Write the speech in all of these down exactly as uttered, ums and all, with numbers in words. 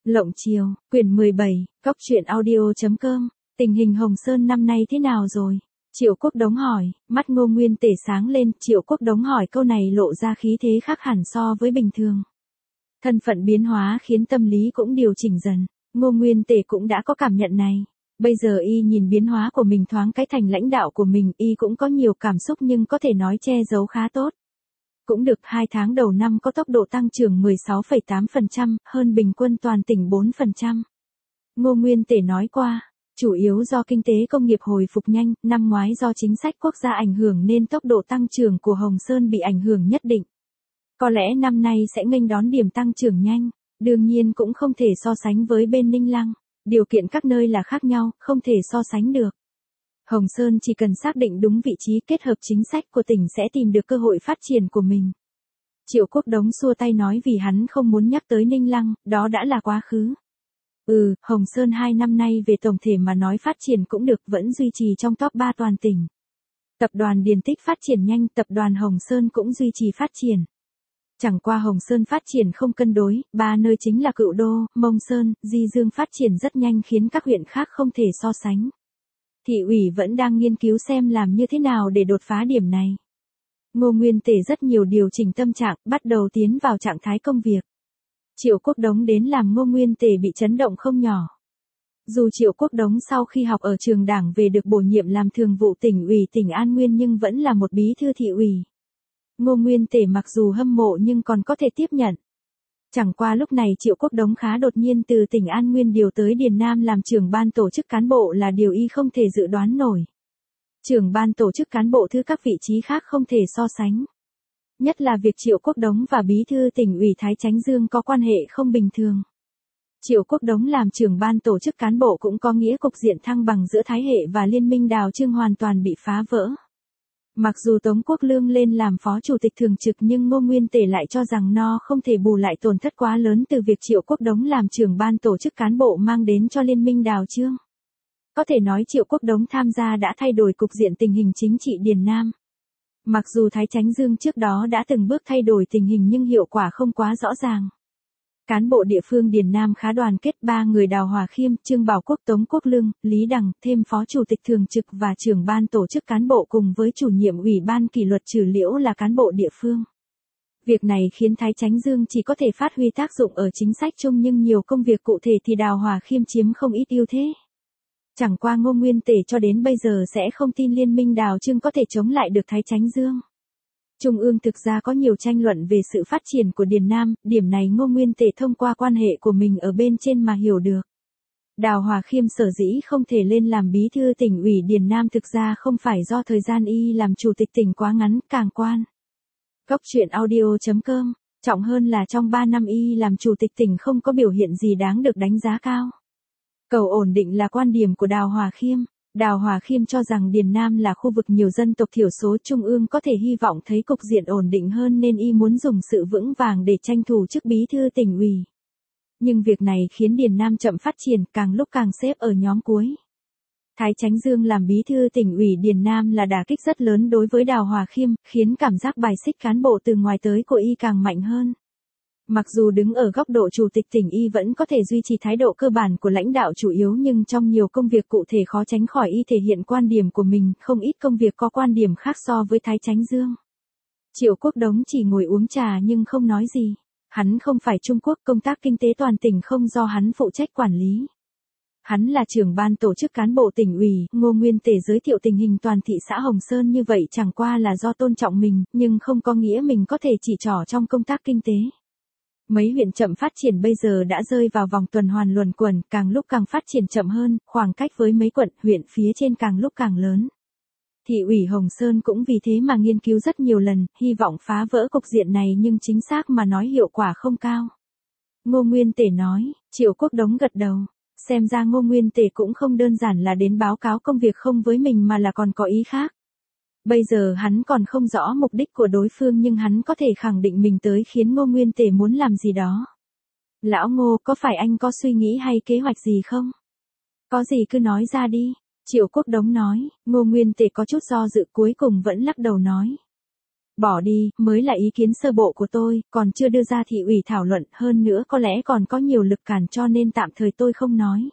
Lộng Chiều, quyển mười bảy, Cóc truyện audio chấm com. Tình hình Hồng Sơn năm nay thế nào rồi? Triệu Quốc Đống hỏi, mắt Ngô Nguyên Tể sáng lên, Triệu Quốc Đống hỏi câu này lộ ra khí thế khác hẳn so với bình thường. Thân phận biến hóa khiến tâm lý cũng điều chỉnh dần, Ngô Nguyên Tể cũng đã có cảm nhận này. Bây giờ y nhìn biến hóa của mình thoáng cái thành lãnh đạo của mình, y cũng có nhiều cảm xúc nhưng có thể nói che giấu khá tốt. Cũng được, hai tháng đầu năm có tốc độ tăng trưởng mười sáu phẩy tám phần trăm, hơn bình quân toàn tỉnh bốn phần trăm. Ngô Nguyên Tể nói qua, chủ yếu do kinh tế công nghiệp hồi phục nhanh, năm ngoái do chính sách quốc gia ảnh hưởng nên tốc độ tăng trưởng của Hồng Sơn bị ảnh hưởng nhất định. Có lẽ năm nay sẽ nghênh đón điểm tăng trưởng nhanh, đương nhiên cũng không thể so sánh với bên Ninh Lăng, điều kiện các nơi là khác nhau, không thể so sánh được. Hồng Sơn chỉ cần xác định đúng vị trí kết hợp chính sách của tỉnh sẽ tìm được cơ hội phát triển của mình. Triệu Quốc Đống xua tay nói vì hắn không muốn nhắc tới Ninh Lăng, đó đã là quá khứ. Ừ, Hồng Sơn hai năm nay về tổng thể mà nói phát triển cũng được, vẫn duy trì trong top ba toàn tỉnh. Tập đoàn Điền Tích phát triển nhanh, tập đoàn Hồng Sơn cũng duy trì phát triển. Chẳng qua Hồng Sơn phát triển không cân đối, ba nơi chính là Cựu Đô, Mông Sơn, Di Dương phát triển rất nhanh khiến các huyện khác không thể so sánh. Thị ủy vẫn đang nghiên cứu xem làm như thế nào để đột phá điểm này. Ngô Nguyên Tể rất nhiều điều chỉnh tâm trạng, bắt đầu tiến vào trạng thái công việc. Triệu Quốc Đống đến làm Ngô Nguyên Tể bị chấn động không nhỏ. Dù Triệu Quốc Đống sau khi học ở trường đảng về được bổ nhiệm làm thường vụ tỉnh ủy tỉnh An Nguyên nhưng vẫn là một bí thư thị ủy. Ngô Nguyên Tể mặc dù hâm mộ nhưng còn có thể tiếp nhận. Chẳng qua lúc này Triệu Quốc Đống khá đột nhiên từ tỉnh An Nguyên điều tới Điền Nam làm trưởng ban tổ chức cán bộ là điều y không thể dự đoán nổi. Trưởng ban tổ chức cán bộ thứ các vị trí khác không thể so sánh. Nhất là việc Triệu Quốc Đống và bí thư tỉnh ủy Thái Chánh Dương có quan hệ không bình thường. Triệu Quốc Đống làm trưởng ban tổ chức cán bộ cũng có nghĩa cục diện thăng bằng giữa Thái Hệ và Liên minh Đào Trương hoàn toàn bị phá vỡ. Mặc dù Tống Quốc Lương lên làm phó chủ tịch thường trực nhưng Ngô Nguyên Tể lại cho rằng nó không thể bù lại tổn thất quá lớn từ việc Triệu Quốc Đống làm trưởng ban tổ chức cán bộ mang đến cho Liên minh Đào Trương. Có thể nói Triệu Quốc Đống tham gia đã thay đổi cục diện tình hình chính trị Điền Nam. Mặc dù Thái Chánh Dương trước đó đã từng bước thay đổi tình hình nhưng hiệu quả không quá rõ ràng. Cán bộ địa phương Điền Nam khá đoàn kết, ba người Đào Hòa Khiêm, Trương Bảo Quốc, Tống Quốc Lương, Lý Đằng, thêm phó chủ tịch thường trực và trưởng ban tổ chức cán bộ cùng với chủ nhiệm ủy ban kỷ luật Trừ Liễu là cán bộ địa phương. Việc này khiến Thái Chánh Dương chỉ có thể phát huy tác dụng ở chính sách chung nhưng nhiều công việc cụ thể thì Đào Hòa Khiêm chiếm không ít ưu thế. Chẳng qua Ngô Nguyên Tể cho đến bây giờ sẽ không tin Liên minh Đào Trương có thể chống lại được Thái Chánh Dương. Trung ương thực ra có nhiều tranh luận về sự phát triển của Điền Nam, điểm này Ngô Nguyên Tể thông qua quan hệ của mình ở bên trên mà hiểu được. Đào Hòa Khiêm sở dĩ không thể lên làm bí thư tỉnh ủy Điền Nam thực ra không phải do thời gian y làm chủ tịch tỉnh quá ngắn, càng quan. Cóc truyện audio chấm com, trọng hơn là trong ba năm y làm chủ tịch tỉnh không có biểu hiện gì đáng được đánh giá cao. Cầu ổn định là quan điểm của Đào Hòa Khiêm. Đào Hòa Khiêm cho rằng Điền Nam là khu vực nhiều dân tộc thiểu số, Trung ương có thể hy vọng thấy cục diện ổn định hơn nên y muốn dùng sự vững vàng để tranh thủ chức bí thư tỉnh ủy. Nhưng việc này khiến Điền Nam chậm phát triển, càng lúc càng xếp ở nhóm cuối. Thái Chánh Dương làm bí thư tỉnh ủy Điền Nam là đả kích rất lớn đối với Đào Hòa Khiêm, khiến cảm giác bài xích cán bộ từ ngoài tới của y càng mạnh hơn. Mặc dù đứng ở góc độ chủ tịch tỉnh y vẫn có thể duy trì thái độ cơ bản của lãnh đạo chủ yếu nhưng trong nhiều công việc cụ thể khó tránh khỏi y thể hiện quan điểm của mình, không ít công việc có quan điểm khác so với Thái Chánh Dương. Triệu Quốc Đống chỉ ngồi uống trà nhưng không nói gì. Hắn không phải Trung Quốc, công tác kinh tế toàn tỉnh không do hắn phụ trách quản lý. Hắn là trưởng ban tổ chức cán bộ tỉnh ủy, Ngô Nguyên Tể giới thiệu tình hình toàn thị xã Hồng Sơn như vậy chẳng qua là do tôn trọng mình, nhưng không có nghĩa mình có thể chỉ trỏ trong công tác kinh tế. Mấy huyện chậm phát triển bây giờ đã rơi vào vòng tuần hoàn luẩn quẩn, càng lúc càng phát triển chậm hơn, khoảng cách với mấy quận, huyện phía trên càng lúc càng lớn. Thị ủy Hồng Sơn cũng vì thế mà nghiên cứu rất nhiều lần, hy vọng phá vỡ cục diện này nhưng chính xác mà nói hiệu quả không cao. Ngô Nguyên Tể nói, Triệu Quốc Đống gật đầu, xem ra Ngô Nguyên Tể cũng không đơn giản là đến báo cáo công việc không với mình mà là còn có ý khác. Bây giờ hắn còn không rõ mục đích của đối phương nhưng hắn có thể khẳng định mình tới khiến Ngô Nguyên Tể muốn làm gì đó. Lão Ngô, có phải anh có suy nghĩ hay kế hoạch gì không? Có gì cứ nói ra đi. Triệu Quốc Đống nói, Ngô Nguyên Tể có chút do dự cuối cùng vẫn lắc đầu nói. Bỏ đi, mới là ý kiến sơ bộ của tôi, còn chưa đưa ra thị ủy thảo luận, hơn nữa có lẽ còn có nhiều lực cản cho nên tạm thời tôi không nói.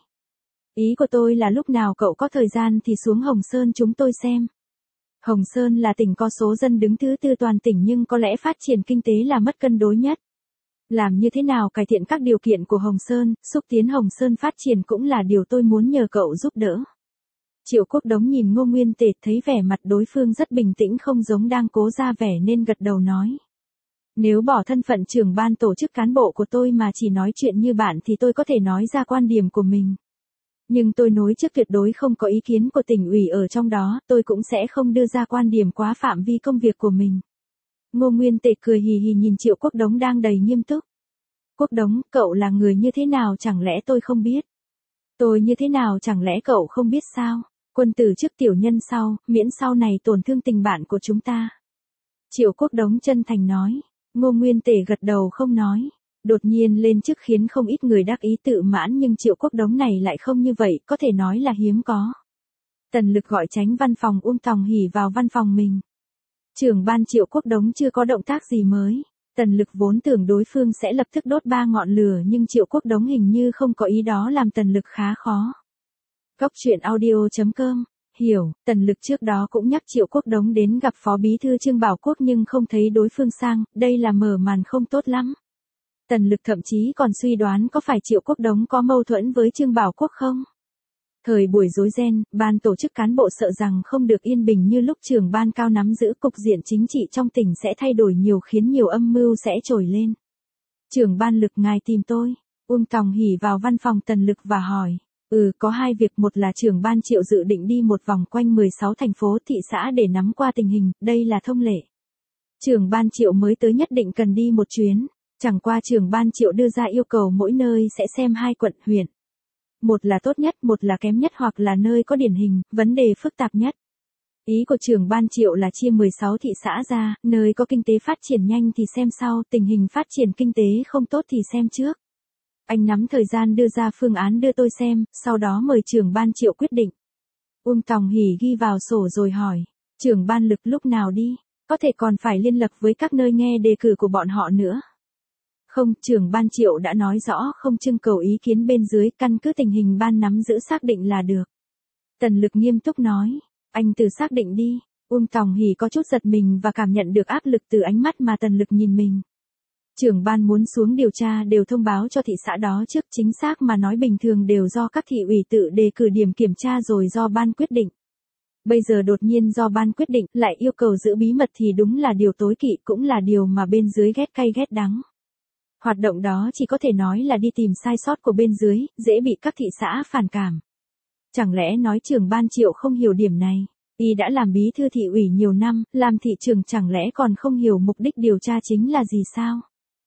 Ý của tôi là lúc nào cậu có thời gian thì xuống Hồng Sơn chúng tôi xem. Hồng Sơn là tỉnh có số dân đứng thứ tư toàn tỉnh nhưng có lẽ phát triển kinh tế là mất cân đối nhất. Làm như thế nào cải thiện các điều kiện của Hồng Sơn, xúc tiến Hồng Sơn phát triển cũng là điều tôi muốn nhờ cậu giúp đỡ. Triệu Quốc Đống nhìn Ngô Nguyên Tề thấy vẻ mặt đối phương rất bình tĩnh không giống đang cố ra vẻ nên gật đầu nói. Nếu bỏ thân phận trưởng ban tổ chức cán bộ của tôi mà chỉ nói chuyện như bạn thì tôi có thể nói ra quan điểm của mình. Nhưng tôi nối trước tuyệt đối không có ý kiến của tỉnh ủy ở trong đó, tôi cũng sẽ không đưa ra quan điểm quá phạm vi công việc của mình. Ngô Nguyên Tề cười hì hì nhìn Triệu Quốc Đống đang đầy nghiêm túc. Quốc Đống, cậu là người như thế nào chẳng lẽ tôi không biết? Tôi như thế nào chẳng lẽ cậu không biết sao? Quân tử trước tiểu nhân sau, miễn sau này tổn thương tình bạn của chúng ta. Triệu Quốc Đống chân thành nói. Ngô Nguyên Tề gật đầu không nói. Đột nhiên lên chức khiến không ít người đắc ý tự mãn nhưng Triệu Quốc Đống này lại không như vậy, có thể nói là hiếm có. Tần Lực gọi Chánh văn phòng Uông Tòng Hỷ vào văn phòng mình. Trưởng ban Triệu Quốc Đống chưa có động tác gì mới. Tần Lực vốn tưởng đối phương sẽ lập tức đốt ba ngọn lửa nhưng Triệu Quốc Đống hình như không có ý đó làm Tần Lực khá khó. Góc truyện audio chấm com. Hiểu, Tần Lực trước đó cũng nhắc Triệu Quốc Đống đến gặp Phó Bí thư Trương Bảo Quốc nhưng không thấy đối phương sang, đây là mở màn không tốt lắm. Tần Lực thậm chí còn suy đoán có phải Triệu Quốc Đống có mâu thuẫn với Trương Bảo Quốc không? Thời buổi rối ren, ban tổ chức cán bộ sợ rằng không được yên bình như lúc trưởng ban cao nắm giữ cục diện chính trị trong tỉnh sẽ thay đổi nhiều khiến nhiều âm mưu sẽ trồi lên. Trưởng ban Lực ngài tìm tôi. Uông Tòng Hỷ vào văn phòng Tần Lực và hỏi. Ừ, có hai việc, một là trưởng ban Triệu dự định đi một vòng quanh mười sáu thành phố thị xã để nắm qua tình hình, đây là thông lệ. Trưởng ban Triệu mới tới nhất định cần đi một chuyến, chẳng qua trưởng ban Triệu đưa ra yêu cầu mỗi nơi sẽ xem hai quận huyện. Một là tốt nhất, một là kém nhất hoặc là nơi có điển hình, vấn đề phức tạp nhất. Ý của trưởng ban Triệu là chia mười sáu thị xã ra, nơi có kinh tế phát triển nhanh thì xem sau, tình hình phát triển kinh tế không tốt thì xem trước. Anh nắm thời gian đưa ra phương án đưa tôi xem, sau đó mời trưởng ban Triệu quyết định. Uông Tòng Hỷ ghi vào sổ rồi hỏi, trưởng ban Lực lúc nào đi, có thể còn phải liên lạc với các nơi nghe đề cử của bọn họ nữa. Không, trưởng ban Triệu đã nói rõ không trưng cầu ý kiến bên dưới, căn cứ tình hình ban nắm giữ xác định là được. Tần Lực nghiêm túc nói, anh tự xác định đi. Uông Tòng Hỷ có chút giật mình và cảm nhận được áp lực từ ánh mắt mà Tần Lực nhìn mình. Trưởng ban muốn xuống điều tra đều thông báo cho thị xã đó trước, chính xác mà nói bình thường đều do các thị ủy tự đề cử điểm kiểm tra rồi do ban quyết định. Bây giờ đột nhiên do ban quyết định lại yêu cầu giữ bí mật thì đúng là điều tối kỵ, cũng là điều mà bên dưới ghét cay ghét đắng. Hoạt động đó chỉ có thể nói là đi tìm sai sót của bên dưới, dễ bị các thị xã phản cảm. Chẳng lẽ nói trưởng ban Triệu không hiểu điểm này? Y đã làm bí thư thị ủy nhiều năm, làm thị trưởng chẳng lẽ còn không hiểu mục đích điều tra chính là gì sao?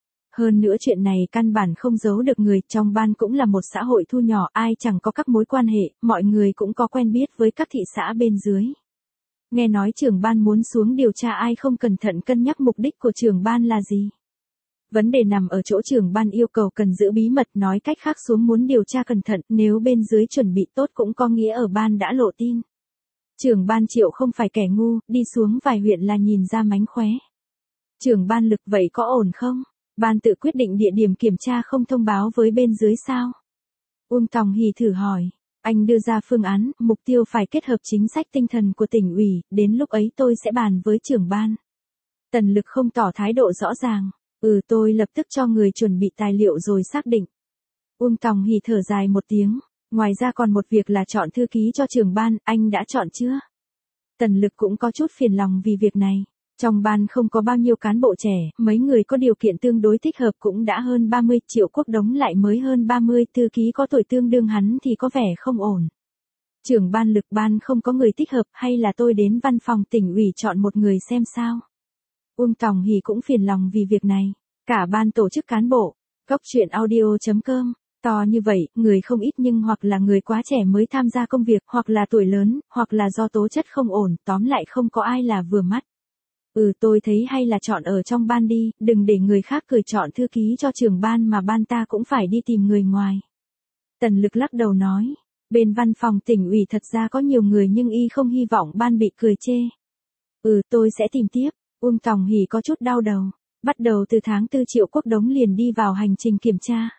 Hơn nữa chuyện này căn bản không giấu được người, trong ban cũng là một xã hội thu nhỏ, ai chẳng có các mối quan hệ, mọi người cũng có quen biết với các thị xã bên dưới. Nghe nói trưởng ban muốn xuống điều tra ai không cẩn thận cân nhắc mục đích của trưởng ban là gì? Vấn đề nằm ở chỗ trưởng ban yêu cầu cần giữ bí mật, nói cách khác xuống muốn điều tra cẩn thận, nếu bên dưới chuẩn bị tốt cũng có nghĩa ở ban đã lộ tin. Trưởng ban Triệu không phải kẻ ngu, đi xuống vài huyện là nhìn ra mánh khóe. Trưởng ban Lực vậy có ổn không? Ban tự quyết định địa điểm kiểm tra không thông báo với bên dưới sao? Uông Tòng Hỷ thử hỏi. Anh đưa ra phương án, mục tiêu phải kết hợp chính sách tinh thần của tỉnh ủy, đến lúc ấy tôi sẽ bàn với trưởng ban. Tần Lực không tỏ thái độ rõ ràng. Ừ, tôi lập tức cho người chuẩn bị tài liệu rồi xác định. Uông Tòng Hỷ thở dài một tiếng. Ngoài ra còn một việc là chọn thư ký cho trưởng ban, anh đã chọn chưa? Tần Lực cũng có chút phiền lòng vì việc này. Trong ban không có bao nhiêu cán bộ trẻ, mấy người có điều kiện tương đối thích hợp cũng đã hơn ba mươi, Triệu Quốc Đống lại mới hơn ba mươi, thư ký có tuổi tương đương hắn thì có vẻ không ổn. Trưởng ban Lực ban không có người thích hợp hay là tôi đến văn phòng tỉnh ủy chọn một người xem sao? Uông Tòng Hỷ cũng phiền lòng vì việc này. Cả ban tổ chức cán bộ. Góc truyện audio chấm com. To như vậy, người không ít nhưng hoặc là người quá trẻ mới tham gia công việc, hoặc là tuổi lớn, hoặc là do tố chất không ổn, tóm lại không có ai là vừa mắt. Ừ, tôi thấy hay là chọn ở trong ban đi, đừng để người khác cười chọn thư ký cho trưởng ban mà ban ta cũng phải đi tìm người ngoài. Tần Lực lắc đầu nói, bên văn phòng tỉnh ủy thật ra có nhiều người nhưng y không hy vọng ban bị cười chê. Ừ, tôi sẽ tìm tiếp. Uông Tòng Hỷ có chút đau đầu. Bắt đầu từ tháng tư Triệu Quốc Đống liền đi vào hành trình kiểm tra.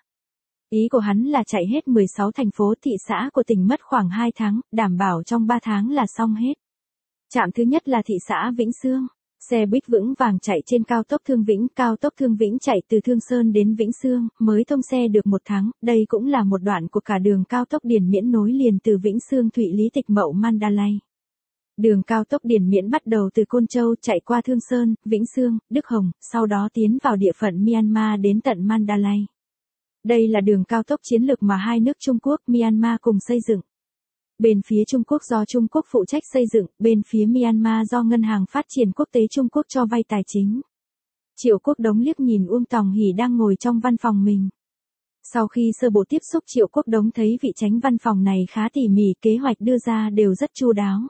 Ý của hắn là chạy hết mười sáu thành phố thị xã của tỉnh mất khoảng hai tháng, đảm bảo trong ba tháng là xong hết. Trạm thứ nhất là thị xã Vĩnh Sương. Xe buýt vững vàng chạy trên cao tốc Thương Vĩnh, cao tốc Thương Vĩnh chạy từ Thương Sơn đến Vĩnh Sương, mới thông xe được một tháng, đây cũng là một đoạn của cả đường cao tốc Điền Miễn nối liền từ Vĩnh Sương Thụy Lý Tịch Mậu Mandalay. Đường cao tốc Điền Miễn bắt đầu từ Côn Châu chạy qua Thương Sơn, Vĩnh Sương, Đức Hồng, sau đó tiến vào địa phận Myanmar đến tận Mandalay. Đây là đường cao tốc chiến lược mà hai nước Trung Quốc, Myanmar cùng xây dựng. Bên phía Trung Quốc do Trung Quốc phụ trách xây dựng, bên phía Myanmar do Ngân hàng Phát triển Quốc tế Trung Quốc cho vay tài chính. Triệu Quốc Đống liếc nhìn Uông Tòng Hỷ đang ngồi trong văn phòng mình. Sau khi sơ bộ tiếp xúc Triệu Quốc Đống thấy vị chánh văn phòng này khá tỉ mỉ, kế hoạch đưa ra đều rất chu đáo.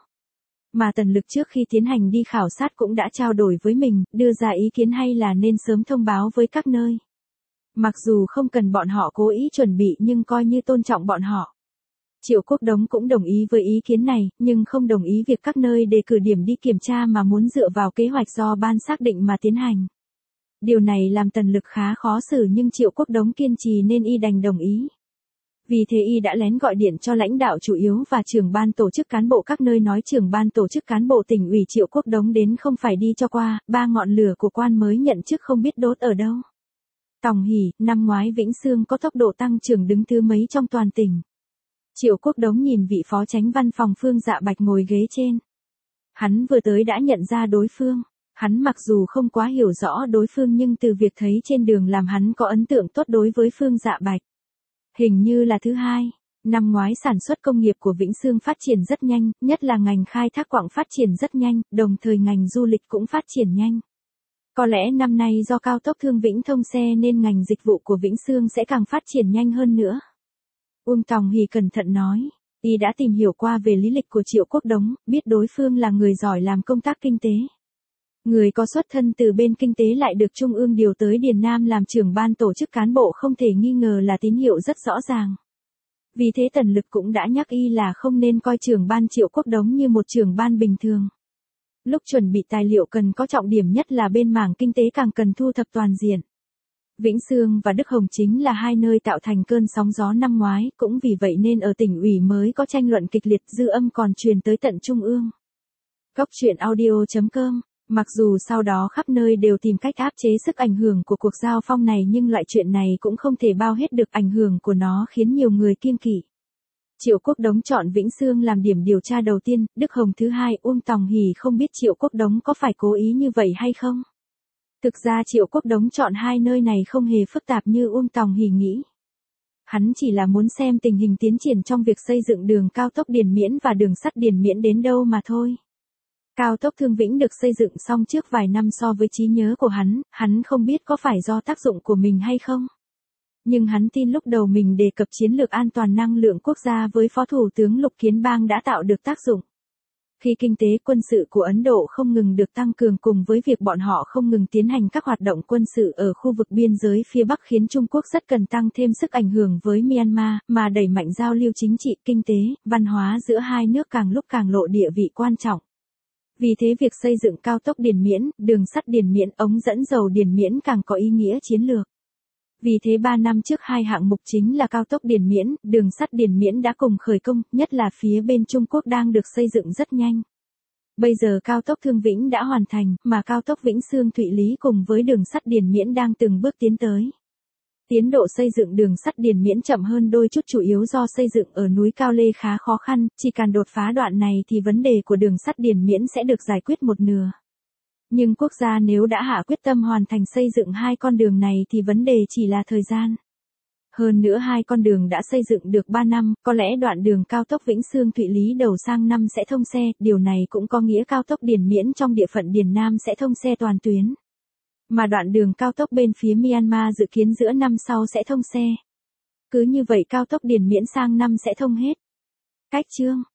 Mà Tần Lực trước khi tiến hành đi khảo sát cũng đã trao đổi với mình, đưa ra ý kiến hay là nên sớm thông báo với các nơi. Mặc dù không cần bọn họ cố ý chuẩn bị nhưng coi như tôn trọng bọn họ. Triệu Quốc Đống cũng đồng ý với ý kiến này, nhưng không đồng ý việc các nơi đề cử điểm đi kiểm tra mà muốn dựa vào kế hoạch do ban xác định mà tiến hành. Điều này làm Tần Lực khá khó xử nhưng Triệu Quốc Đống kiên trì nên y đành đồng ý. Vì thế y đã lén gọi điện cho lãnh đạo chủ yếu và trưởng ban tổ chức cán bộ các nơi nói trưởng ban tổ chức cán bộ tỉnh ủy Triệu Quốc Đống đến không phải đi cho qua, ba ngọn lửa của quan mới nhận chức không biết đốt ở đâu. Tòng Hỷ, năm ngoái Vĩnh Sương có tốc độ tăng trưởng đứng thứ mấy trong toàn tỉnh. Triệu Quốc Đống nhìn vị phó chánh văn phòng Phương Dạ Bạch ngồi ghế trên. Hắn vừa tới đã nhận ra đối phương. Hắn mặc dù không quá hiểu rõ đối phương nhưng từ việc thấy trên đường làm hắn có ấn tượng tốt đối với Phương Dạ Bạch. Hình như là thứ hai. Năm ngoái sản xuất công nghiệp của Vĩnh Sương phát triển rất nhanh, nhất là ngành khai thác quặng phát triển rất nhanh, đồng thời ngành du lịch cũng phát triển nhanh. Có lẽ năm nay do cao tốc Thương Vĩnh thông xe nên ngành dịch vụ của Vĩnh Sương sẽ càng phát triển nhanh hơn nữa. Uông Tòng Hỷ cẩn thận nói, y đã tìm hiểu qua về lý lịch của Triệu Quốc Đống, biết đối phương là người giỏi làm công tác kinh tế. Người có xuất thân từ bên kinh tế lại được Trung ương điều tới Điền Nam làm trưởng ban tổ chức cán bộ không thể nghi ngờ là tín hiệu rất rõ ràng. Vì thế Tần Lực cũng đã nhắc y là không nên coi trưởng ban Triệu Quốc Đống như một trưởng ban bình thường. Lúc chuẩn bị tài liệu cần có trọng điểm nhất là bên mảng kinh tế càng cần thu thập toàn diện. Vĩnh Sương và Đức Hồng chính là hai nơi tạo thành cơn sóng gió năm ngoái, cũng vì vậy nên ở tỉnh ủy mới có tranh luận kịch liệt, dư âm còn truyền tới tận Trung ương. Góc truyện audio chấm com. Mặc dù sau đó khắp nơi đều tìm cách áp chế sức ảnh hưởng của cuộc giao phong này nhưng loại chuyện này cũng không thể bao hết được ảnh hưởng của nó khiến nhiều người kiêng kỵ. Triệu Quốc Đống chọn Vĩnh Sương làm điểm điều tra đầu tiên, Đức Hồng thứ hai, Uông Tòng Hỷ không biết Triệu Quốc Đống có phải cố ý như vậy hay không. Thực ra Triệu Quốc Đống chọn hai nơi này không hề phức tạp như Uông Tòng Hỷ nghĩ. Hắn chỉ là muốn xem tình hình tiến triển trong việc xây dựng đường cao tốc Điền Miễn và đường sắt Điền Miễn đến đâu mà thôi. Cao tốc Thương Vĩnh được xây dựng xong trước vài năm so với trí nhớ của hắn, hắn không biết có phải do tác dụng của mình hay không. Nhưng hắn tin lúc đầu mình đề cập chiến lược an toàn năng lượng quốc gia với Phó Thủ tướng Lục Kiến Bang đã tạo được tác dụng. Khi kinh tế quân sự của Ấn Độ không ngừng được tăng cường cùng với việc bọn họ không ngừng tiến hành các hoạt động quân sự ở khu vực biên giới phía Bắc khiến Trung Quốc rất cần tăng thêm sức ảnh hưởng với Myanmar, mà đẩy mạnh giao lưu chính trị, kinh tế, văn hóa giữa hai nước càng lúc càng lộ địa vị quan trọng. Vì thế việc xây dựng cao tốc Điền Miễn, đường sắt Điền Miễn, ống dẫn dầu Điền Miễn càng có ý nghĩa chiến lược. Vì thế ba năm trước hai hạng mục chính là cao tốc Điền Miễn, đường sắt Điền Miễn đã cùng khởi công, nhất là phía bên Trung Quốc đang được xây dựng rất nhanh. Bây giờ cao tốc Thương Vĩnh đã hoàn thành, mà cao tốc Vĩnh Sương Thụy Lý cùng với đường sắt Điền Miễn đang từng bước tiến tới. Tiến độ xây dựng đường sắt Điền Miễn chậm hơn đôi chút chủ yếu do xây dựng ở núi Cao Lê khá khó khăn, chỉ cần đột phá đoạn này thì vấn đề của đường sắt Điền Miễn sẽ được giải quyết một nửa. Nhưng quốc gia nếu đã hạ quyết tâm hoàn thành xây dựng hai con đường này thì vấn đề chỉ là thời gian. Hơn nữa hai con đường đã xây dựng được ba năm, có lẽ đoạn đường cao tốc Vĩnh Sương Thụy Lý đầu sang năm sẽ thông xe, điều này cũng có nghĩa cao tốc Điền Miễn trong địa phận Điền Nam sẽ thông xe toàn tuyến. Mà đoạn đường cao tốc bên phía Myanmar dự kiến giữa năm sau sẽ thông xe. Cứ như vậy cao tốc Điền Miễn sang năm sẽ thông hết. Cách chương